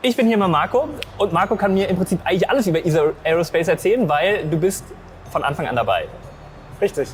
Ich bin hier mal Marco und Marco kann mir im Prinzip eigentlich alles über ESA Aerospace erzählen, weil du bist von Anfang an dabei. Richtig.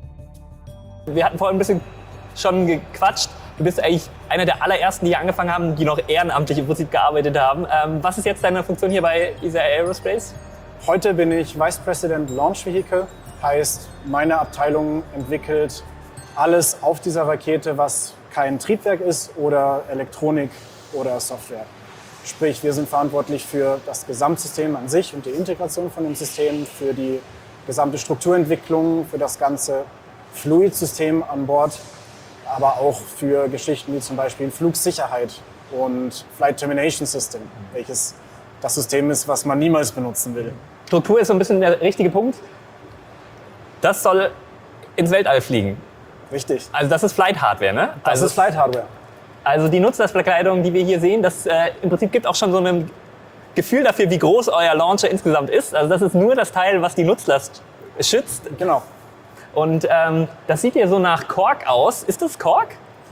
Wir hatten vorhin ein bisschen schon gequatscht. Du bist eigentlich einer der allerersten, die hier angefangen haben, die noch ehrenamtlich im Prinzip gearbeitet haben. Was ist jetzt deine Funktion hier bei ESA Aerospace? Heute bin ich Vice President Launch Vehicle. Heißt, meine Abteilung entwickelt alles auf dieser Rakete, was kein Triebwerk ist oder Elektronik oder Software. Sprich, wir sind verantwortlich für das Gesamtsystem an sich und die Integration von dem System, für die gesamte Strukturentwicklung, für das ganze Fluidsystem an Bord, aber auch für Geschichten wie zum Beispiel Flugsicherheit und Flight Termination System, welches das System ist, was man niemals benutzen will. Struktur ist so ein bisschen der richtige Punkt. Das soll ins Weltall fliegen. Richtig. Also das ist Flight Hardware, ne? Das ist Flight Hardware. Also die Nutzlastverkleidung, die wir hier sehen, das im Prinzip gibt auch schon so ein Gefühl dafür, wie groß euer Launcher insgesamt ist. Also das ist nur das Teil, was die Nutzlast schützt. Genau. Und das sieht hier so nach Kork aus. Ist das Kork?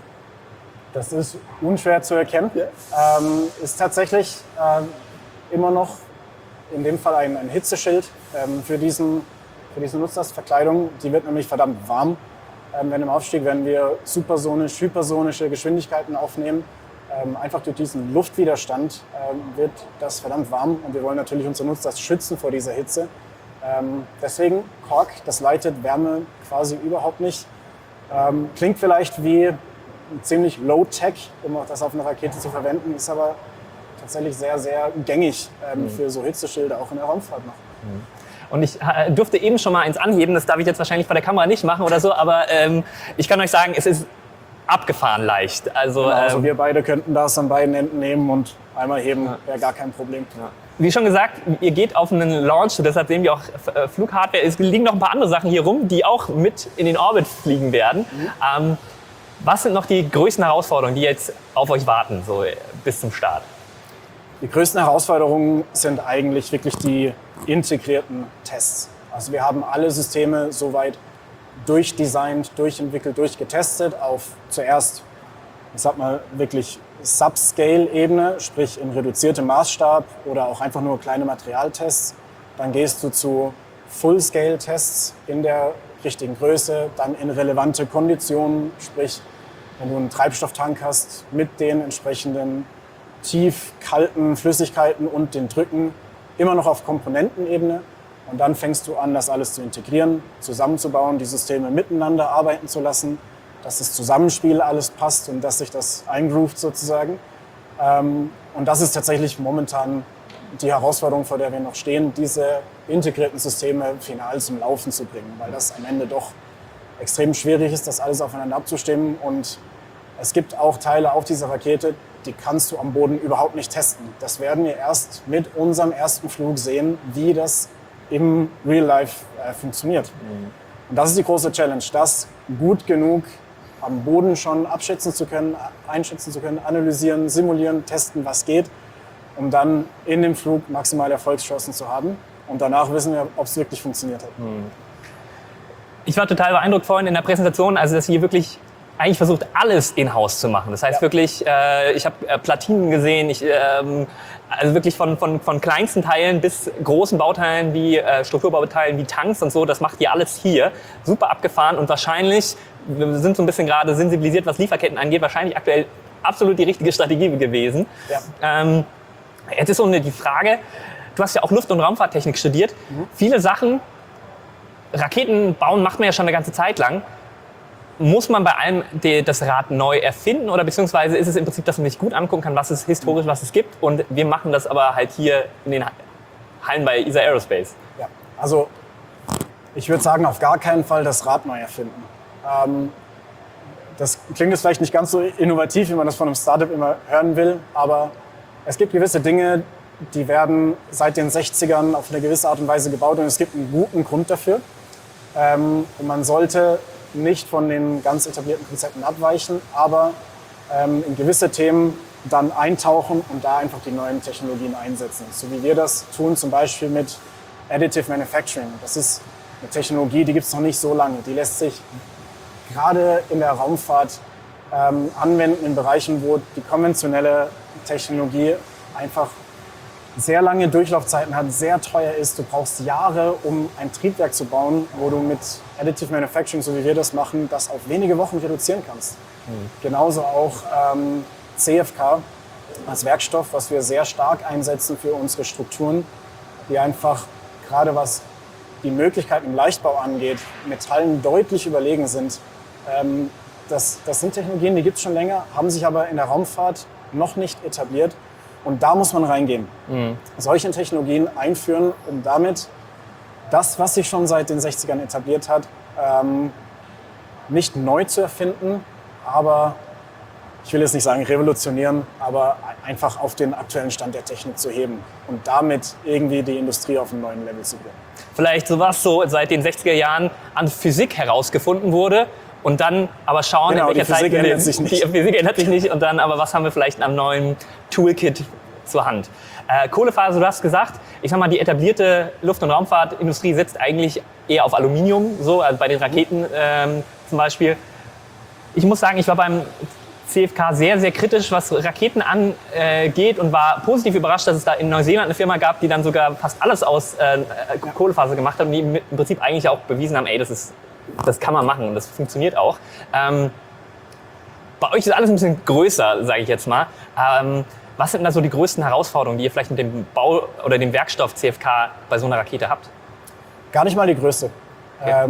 Das ist unschwer zu erkennen. Ist tatsächlich immer noch in dem Fall ein Hitzeschild für diese Nutzlastverkleidung. Die wird nämlich verdammt warm. Wenn im Aufstieg werden wir supersonisch, hypersonische Geschwindigkeiten aufnehmen. Einfach durch diesen Luftwiderstand wird das verdammt warm und wir wollen natürlich unsere Nutzlast schützen vor dieser Hitze. Deswegen Kork, das leitet Wärme quasi überhaupt nicht. Klingt vielleicht wie ziemlich low-tech, um auch das auf einer Rakete zu verwenden, ist aber tatsächlich sehr, sehr gängig für so Hitzeschilder auch in der Raumfahrt noch. Und ich durfte eben schon mal eins anheben, das darf ich jetzt wahrscheinlich vor der Kamera nicht machen oder so, aber ich kann euch sagen, es ist abgefahren leicht. Also, genau, also wir beide könnten das an beiden Enden nehmen und einmal heben, wäre gar kein Problem. Ja. Wie schon gesagt, ihr geht auf einen Launch, deshalb sehen wir auch Flughardware. Es liegen noch ein paar andere Sachen hier rum, die auch mit in den Orbit fliegen werden. Was sind noch die größten Herausforderungen, die jetzt auf euch warten, so bis zum Start? Die größten Herausforderungen sind eigentlich wirklich die integrierten Tests. Also wir haben alle Systeme soweit durchdesignt, durchentwickelt, durchgetestet auf zuerst, ich sag mal, wirklich Subscale-Ebene, sprich in reduziertem Maßstab oder auch einfach nur kleine Materialtests. Dann gehst du zu Full-Scale-Tests in der richtigen Größe, dann in relevante Konditionen, sprich wenn du einen Treibstofftank hast mit den entsprechenden tief kalten Flüssigkeiten und den Drücken, immer noch auf Komponentenebene. Und dann fängst du an, das alles zu integrieren, zusammenzubauen, die Systeme miteinander arbeiten zu lassen, dass das Zusammenspiel alles passt und dass sich das eingroovt sozusagen. Und das ist tatsächlich momentan die Herausforderung, vor der wir noch stehen, diese integrierten Systeme final zum Laufen zu bringen, weil das am Ende doch extrem schwierig ist, das alles aufeinander abzustimmen. Und es gibt auch Teile auf dieser Rakete, die kannst du am Boden überhaupt nicht testen. Das werden wir erst mit unserem ersten Flug sehen, wie das im Real Life funktioniert. Und das ist die große Challenge, das gut genug am Boden schon abschätzen zu können, einschätzen zu können, analysieren, simulieren, testen, was geht, um dann in dem Flug maximale Erfolgschancen zu haben. Und danach wissen wir, ob es wirklich funktioniert hat. Ich war total beeindruckt vorhin in der Präsentation, also dass ihr wirklich eigentlich versucht, alles in-house zu machen. Das heißt wirklich, ich habe Platinen gesehen, also wirklich von kleinsten Teilen bis großen Bauteilen wie Strukturbauteilen wie Tanks und so, das macht ihr alles hier. Super abgefahren und wahrscheinlich, wir sind so ein bisschen gerade sensibilisiert, was Lieferketten angeht, wahrscheinlich aktuell absolut die richtige Strategie gewesen. Ja. Jetzt ist so die Frage, du hast ja auch Luft- und Raumfahrttechnik studiert. Viele Sachen, Raketen bauen macht man ja schon eine ganze Zeit lang. Muss man bei allem das Rad neu erfinden oder beziehungsweise ist es im Prinzip, dass man sich gut angucken kann, was es historisch, was es gibt und wir machen das aber halt hier in den Hallen bei ESA Aerospace? Ja, also ich würde sagen, auf gar keinen Fall das Rad neu erfinden. Das klingt jetzt vielleicht nicht ganz so innovativ, wie man das von einem Startup immer hören will, aber es gibt gewisse Dinge, die werden seit den 60ern auf eine gewisse Art und Weise gebaut und es gibt einen guten Grund dafür. Und man sollte nicht von den ganz etablierten Konzepten abweichen, aber in gewisse Themen dann eintauchen und da einfach die neuen Technologien einsetzen. So wie wir das tun, zum Beispiel mit Additive Manufacturing. Das ist eine Technologie, die gibt es noch nicht so lange. Die lässt sich gerade in der Raumfahrt anwenden in Bereichen, wo die konventionelle Technologie einfach sehr lange Durchlaufzeiten hat, sehr teuer ist. Du brauchst Jahre, um ein Triebwerk zu bauen, wo du mit Additive Manufacturing, so wie wir das machen, das auf wenige Wochen reduzieren kannst. Genauso auch CFK als Werkstoff, was wir sehr stark einsetzen für unsere Strukturen, die einfach, gerade was die Möglichkeiten im Leichtbau angeht, Metallen deutlich überlegen sind. Das sind Technologien, die gibt es schon länger, haben sich aber in der Raumfahrt noch nicht etabliert. Und da muss man reingehen. Solche Technologien einführen, um damit das, was sich schon seit den 60ern etabliert hat, nicht neu zu erfinden, aber ich will jetzt nicht sagen revolutionieren, aber einfach auf den aktuellen Stand der Technik zu heben und damit irgendwie die Industrie auf einen neuen Level zu bringen. Vielleicht sowas so seit den 60er Jahren an Physik herausgefunden wurde und dann aber schauen, genau, in welcher die Physik Zeit ändert sich nicht. Die Physik ändert sich nicht und dann aber was haben wir vielleicht am neuen Toolkit zur Hand. Kohlefaser, du hast gesagt, ich sag mal, die etablierte Luft- und Raumfahrtindustrie setzt eigentlich eher auf Aluminium, so also bei den Raketen zum Beispiel. Ich muss sagen, ich war beim CFK sehr, sehr kritisch, was Raketen angeht und war positiv überrascht, dass es da in Neuseeland eine Firma gab, die dann sogar fast alles aus Kohlefaser gemacht hat und die im Prinzip eigentlich auch bewiesen haben, ey, das kann man machen und das funktioniert auch. Bei euch ist alles ein bisschen größer, sage ich jetzt mal. Was sind da so die größten Herausforderungen, die ihr vielleicht mit dem Bau oder dem Werkstoff CFK bei so einer Rakete habt? Gar nicht mal die größte. Okay.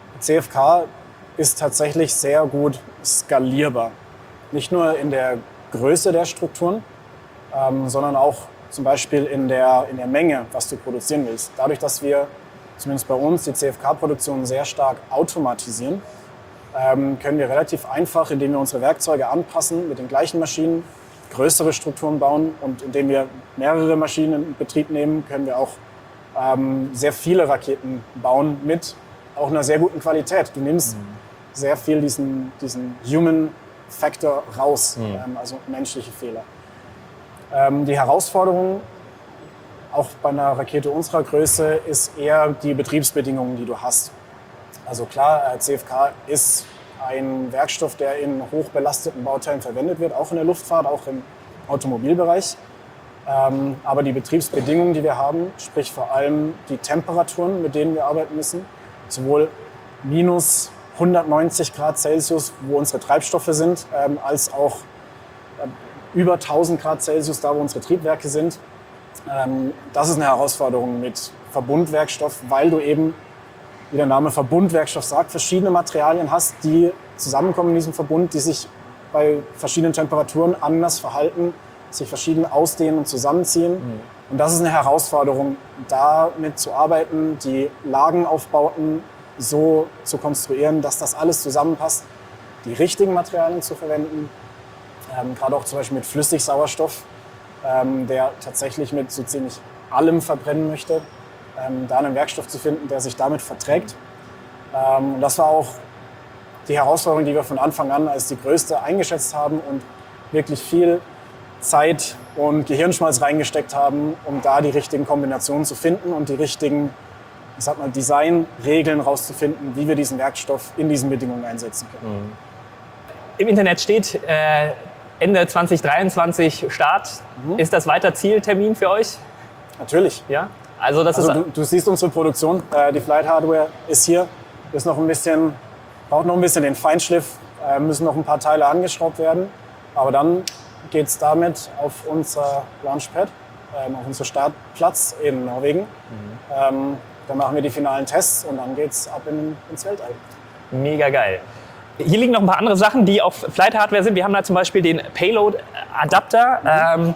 CFK ist tatsächlich sehr gut skalierbar. Nicht nur in der Größe der Strukturen, sondern auch zum Beispiel in der Menge, was du produzieren willst. Dadurch, dass wir zumindest bei uns die CFK-Produktion sehr stark automatisieren, können wir relativ einfach, indem wir unsere Werkzeuge anpassen, mit den gleichen Maschinen größere Strukturen bauen. Und indem wir mehrere Maschinen in Betrieb nehmen, können wir auch sehr viele Raketen bauen mit auch einer sehr guten Qualität. Du nimmst sehr viel diesen Human Factor raus, also menschliche Fehler. Die Herausforderung auch bei einer Rakete unserer Größe ist eher die Betriebsbedingungen, die du hast. Also klar, CFK ist ein Werkstoff, der in hochbelasteten Bauteilen verwendet wird, auch in der Luftfahrt, auch im Automobilbereich. Aber die Betriebsbedingungen, die wir haben, sprich vor allem die Temperaturen, mit denen wir arbeiten müssen, sowohl minus 190 Grad Celsius, wo unsere Treibstoffe sind, als auch über 1000 Grad Celsius, da wo unsere Triebwerke sind. Das ist eine Herausforderung mit Verbundwerkstoff, weil du eben, wie der Name Verbundwerkstoff sagt, verschiedene Materialien hast, die zusammenkommen in diesem Verbund, die sich bei verschiedenen Temperaturen anders verhalten, sich verschieden ausdehnen und zusammenziehen. Und das ist eine Herausforderung, damit zu arbeiten, die Lagenaufbauten so zu konstruieren, dass das alles zusammenpasst, die richtigen Materialien zu verwenden, gerade auch zum Beispiel mit Flüssigsauerstoff, der tatsächlich mit so ziemlich allem verbrennen möchte, da einen Werkstoff zu finden, der sich damit verträgt. Und das war auch die Herausforderung, die wir von Anfang an als die größte eingeschätzt haben und wirklich viel Zeit und Gehirnschmalz reingesteckt haben, um da die richtigen Kombinationen zu finden und die richtigen, ich sag mal, Designregeln rauszufinden, wie wir diesen Werkstoff in diesen Bedingungen einsetzen können. Im Internet steht Ende 2023 Start. Ist das weiter Zieltermin für euch? Natürlich. Ja? Also du siehst unsere Produktion, die Flight Hardware ist hier, braucht noch ein bisschen den Feinschliff, müssen noch ein paar Teile angeschraubt werden, aber dann geht es damit auf unser Launchpad, auf unseren Startplatz in Norwegen. Dann machen wir die finalen Tests und dann geht es ab ins Weltall. Mega geil. Hier liegen noch ein paar andere Sachen, die auf Flight Hardware sind. Wir haben da zum Beispiel den Payload Adapter.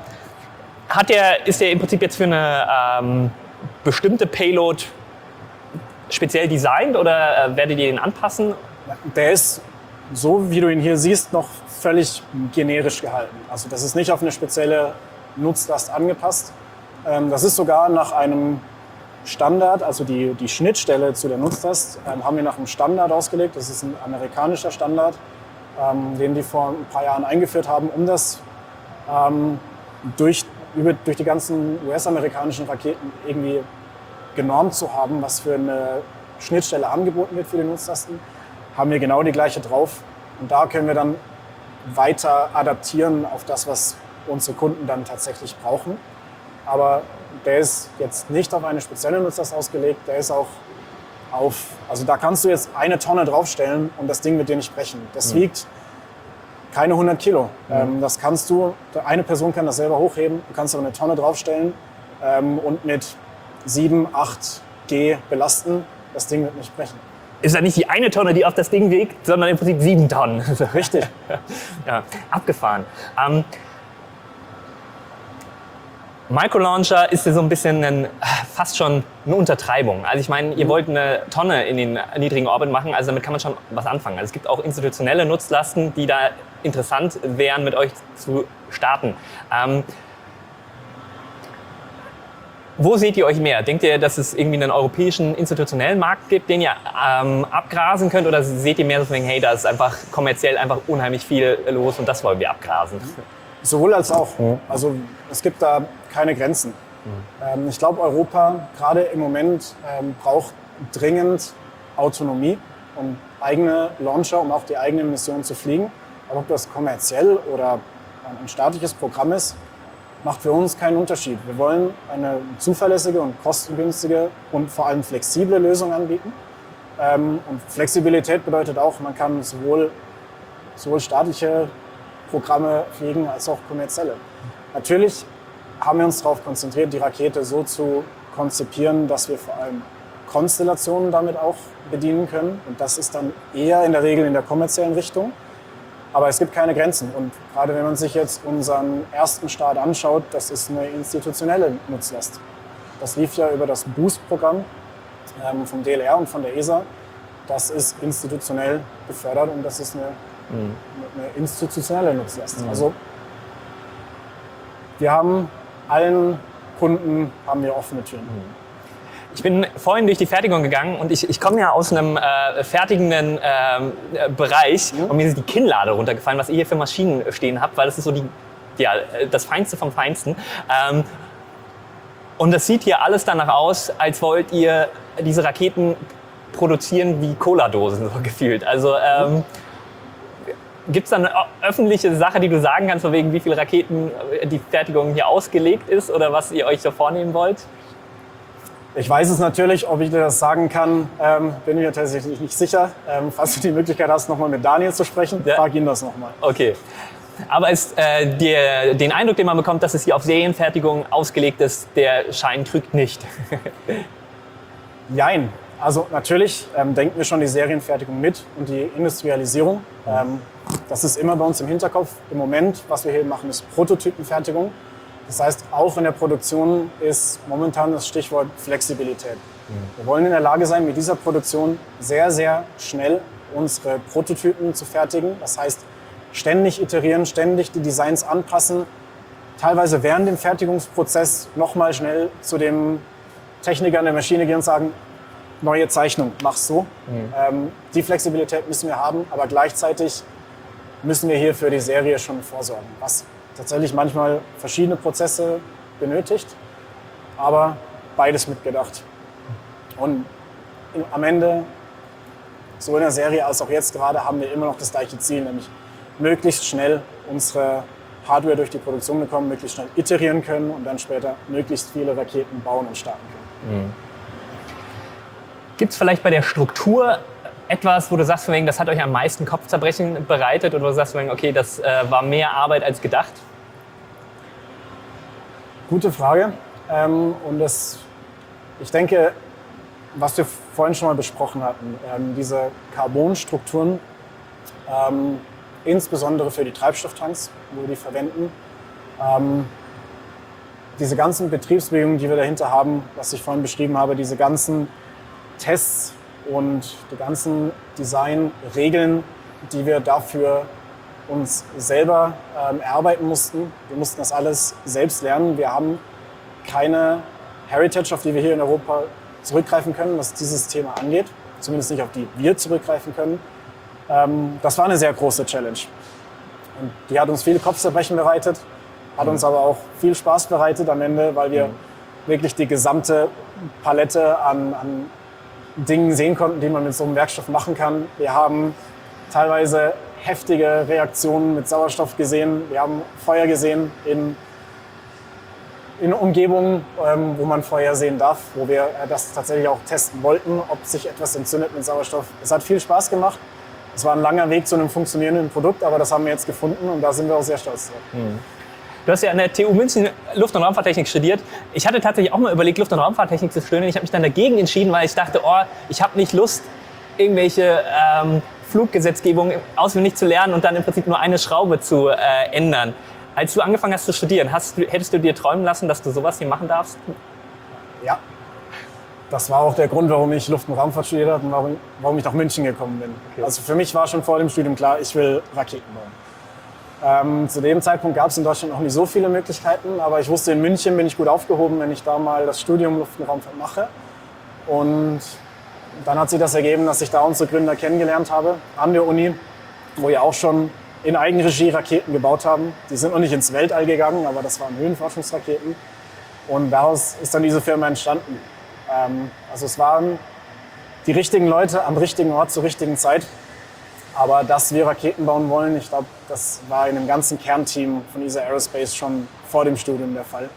Ist der im Prinzip jetzt für eine bestimmte Payload speziell designt oder werdet ihr den anpassen? Der ist, so wie du ihn hier siehst, noch völlig generisch gehalten. Also das ist nicht auf eine spezielle Nutzlast angepasst. Das ist sogar nach einem Standard, also die Schnittstelle zu der Nutzlast, haben wir nach einem Standard ausgelegt. Das ist ein amerikanischer Standard, den die vor ein paar Jahren eingeführt haben, um das durch die ganzen US-amerikanischen Raketen irgendwie genormt zu haben, was für eine Schnittstelle angeboten wird für die Nutzlasten, haben wir genau die gleiche drauf. Und da können wir dann weiter adaptieren auf das, was unsere Kunden dann tatsächlich brauchen. Aber der ist jetzt nicht auf eine spezielle Nutzlast ausgelegt, der ist auch also da kannst du jetzt 1 Tonne draufstellen und das Ding wird dir nicht brechen. Das wiegt keine 100 Kilo. Das kannst du, eine Person kann das selber hochheben, du kannst aber 1 Tonne draufstellen und mit 7, 8 G belasten, das Ding wird nicht brechen. Ist ja nicht die 1 Tonne, die auf das Ding wiegt, sondern im Prinzip 7 Tonnen. Richtig. Ja, abgefahren. Microlauncher ist ja so ein bisschen fast schon eine Untertreibung. Also ich meine, ihr wollt 1 Tonne in den niedrigen Orbit machen, also damit kann man schon was anfangen. Also es gibt auch institutionelle Nutzlasten, die da interessant wären, mit euch zu starten. Wo seht ihr euch mehr? Denkt ihr, dass es irgendwie einen europäischen institutionellen Markt gibt, den ihr abgrasen könnt? Oder seht ihr mehr so von, hey, da ist einfach kommerziell einfach unheimlich viel los und das wollen wir abgrasen? Sowohl als auch. Also es gibt da keine Grenzen. Ich glaube, Europa gerade im Moment braucht dringend Autonomie und eigene Launcher, um auch die eigenen Missionen zu fliegen. Aber ob das kommerziell oder ein staatliches Programm ist, macht für uns keinen Unterschied. Wir wollen eine zuverlässige und kostengünstige und vor allem flexible Lösung anbieten. Und Flexibilität bedeutet auch, man kann sowohl staatliche Programme fliegen als auch kommerzielle. Natürlich haben wir uns darauf konzentriert, die Rakete so zu konzipieren, dass wir vor allem Konstellationen damit auch bedienen können. Und das ist dann eher in der Regel in der kommerziellen Richtung. Aber es gibt keine Grenzen. Und gerade wenn man sich jetzt unseren ersten Start anschaut, das ist eine institutionelle Nutzlast. Das lief ja über das Boost-Programm vom DLR und von der ESA. Das ist institutionell gefördert und das ist eine institutionelle Nutzlast. Also wir haben allen Kunden offene Türen. Ich bin vorhin durch die Fertigung gegangen und ich komme ja aus einem fertigenden Bereich und mir ist die Kinnlade runtergefallen, was ihr hier für Maschinen stehen habt, weil das ist so das Feinste vom Feinsten. Und das sieht hier alles danach aus, als wollt ihr diese Raketen produzieren wie Cola-Dosen, so gefühlt. Also gibt es da eine öffentliche Sache, die du sagen kannst, von wegen wie viele Raketen die Fertigung hier ausgelegt ist oder was ihr euch so vornehmen wollt? Ich weiß es natürlich, ob ich dir das sagen kann, bin mir tatsächlich nicht sicher. Falls du die Möglichkeit hast, nochmal mit Daniel zu sprechen, frag ihn das nochmal. Okay. Aber den Eindruck, den man bekommt, dass es hier auf Serienfertigung ausgelegt ist, der Schein trügt nicht. Jein. Also natürlich denken wir schon die Serienfertigung mit und die Industrialisierung. Das ist immer bei uns im Hinterkopf. Im Moment, was wir hier machen, ist Prototypenfertigung. Das heißt, auch in der Produktion ist momentan das Stichwort Flexibilität. Wir wollen in der Lage sein, mit dieser Produktion sehr, sehr schnell unsere Prototypen zu fertigen. Das heißt, ständig iterieren, ständig die Designs anpassen, teilweise während dem Fertigungsprozess nochmal schnell zu dem Techniker an der Maschine gehen und sagen, neue Zeichnung, mach's so. Die Flexibilität müssen wir haben, aber gleichzeitig müssen wir hier für die Serie schon vorsorgen, was tatsächlich manchmal verschiedene Prozesse benötigt, aber beides mitgedacht. Und am Ende, so in der Serie als auch jetzt gerade, haben wir immer noch das gleiche Ziel, nämlich möglichst schnell unsere Hardware durch die Produktion bekommen, möglichst schnell iterieren können und dann später möglichst viele Raketen bauen und starten können. Gibt es vielleicht bei der Struktur etwas, wo du sagst, das hat euch am meisten Kopfzerbrechen bereitet oder wo du sagst, okay, das war mehr Arbeit als gedacht? Gute Frage. Und ich denke, was wir vorhin schon mal besprochen hatten, diese Carbonstrukturen, insbesondere für die Treibstofftanks, wo wir die verwenden, diese ganzen Betriebsbedingungen, die wir dahinter haben, was ich vorhin beschrieben habe, diese ganzen Tests und die ganzen Designregeln, die wir dafür uns selber erarbeiten mussten. Wir mussten das alles selbst lernen. Wir haben keine Heritage, auf die wir hier in Europa zurückgreifen können, was dieses Thema angeht. Zumindest nicht, auf die wir zurückgreifen können. Das war eine sehr große Challenge. Und die hat uns viele Kopfzerbrechen bereitet, hat uns aber auch viel Spaß bereitet am Ende, weil wir wirklich die gesamte Palette an Dingen sehen konnten, die man mit so einem Werkstoff machen kann. Wir haben teilweise heftige Reaktionen mit Sauerstoff gesehen. Wir haben Feuer gesehen in Umgebungen, wo man Feuer sehen darf, wo wir das tatsächlich auch testen wollten, ob sich etwas entzündet mit Sauerstoff. Es hat viel Spaß gemacht. Es war ein langer Weg zu einem funktionierenden Produkt, aber das haben wir jetzt gefunden und da sind wir auch sehr stolz drauf. Du hast ja an der TU München Luft- und Raumfahrttechnik studiert. Ich hatte tatsächlich auch mal überlegt, Luft- und Raumfahrttechnik zu studieren. Ich habe mich dann dagegen entschieden, weil ich dachte, ich habe nicht Lust, irgendwelche Fluggesetzgebungen auswendig zu lernen und dann im Prinzip nur eine Schraube zu ändern. Als du angefangen hast zu studieren, hättest du dir träumen lassen, dass du sowas hier machen darfst? Ja, das war auch der Grund, warum ich Luft- und Raumfahrt studiert habe und warum ich nach München gekommen bin. Okay. Also für mich war schon vor dem Studium klar, ich will Raketen bauen. Zu dem Zeitpunkt gab es in Deutschland noch nicht so viele Möglichkeiten, aber ich wusste, in München bin ich gut aufgehoben, wenn ich da mal das Studium Luft- und Raumfahrt mache. Und dann hat sich das ergeben, dass ich da unsere Gründer kennengelernt habe an der Uni, wo wir auch schon in Eigenregie Raketen gebaut haben. Die sind noch nicht ins Weltall gegangen, aber das waren Höhenforschungsraketen. Und daraus ist dann diese Firma entstanden. Also es waren die richtigen Leute am richtigen Ort zur richtigen Zeit. Aber dass wir Raketen bauen wollen, ich glaube, das war in dem ganzen Kernteam von ESA Aerospace schon vor dem Studium der Fall.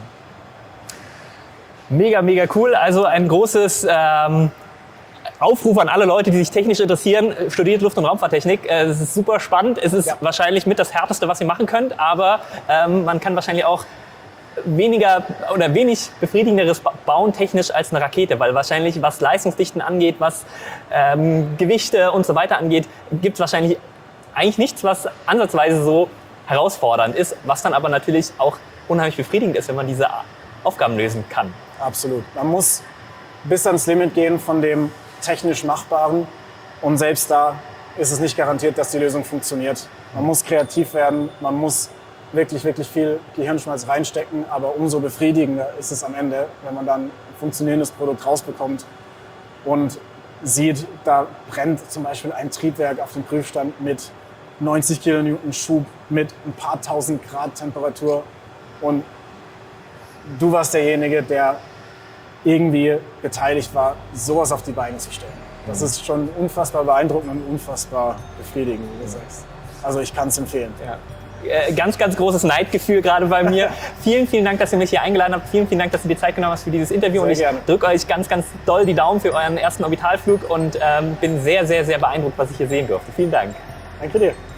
Mega, mega cool. Also ein großes Aufruf an alle Leute, die sich technisch interessieren, studiert Luft- und Raumfahrttechnik. Es ist super spannend. Es ist wahrscheinlich mit das Härteste, was ihr machen könnt, aber man kann wahrscheinlich auch weniger oder wenig befriedigenderes bauen technisch als eine Rakete, weil wahrscheinlich, was Leistungsdichten angeht, was Gewichte und so weiter angeht, gibt es wahrscheinlich eigentlich nichts, was ansatzweise so herausfordernd ist, was dann aber natürlich auch unheimlich befriedigend ist, wenn man diese Aufgaben lösen kann. Absolut. Man muss bis ans Limit gehen von dem technisch Machbaren und selbst da ist es nicht garantiert, dass die Lösung funktioniert. Man muss kreativ werden, man muss wirklich, wirklich viel Gehirnschmalz reinstecken, aber umso befriedigender ist es am Ende, wenn man dann ein funktionierendes Produkt rausbekommt und sieht, da brennt zum Beispiel ein Triebwerk auf dem Prüfstand mit 90 Kilonewton Schub, mit ein paar tausend Grad Temperatur und du warst derjenige, der irgendwie beteiligt war, sowas auf die Beine zu stellen. Das ist schon unfassbar beeindruckend und unfassbar befriedigend, wie du sagst. Also ich kann es empfehlen. Ja. Ganz, ganz großes Neidgefühl gerade bei mir. Vielen, vielen Dank, dass ihr mich hier eingeladen habt. Vielen, vielen Dank, dass du dir Zeit genommen hast für dieses Interview. Sehr und ich gerne. drücke euch ganz, ganz doll die Daumen für euren ersten Orbitalflug und bin sehr, sehr, sehr beeindruckt, was ich hier sehen durfte. Vielen Dank. Danke dir.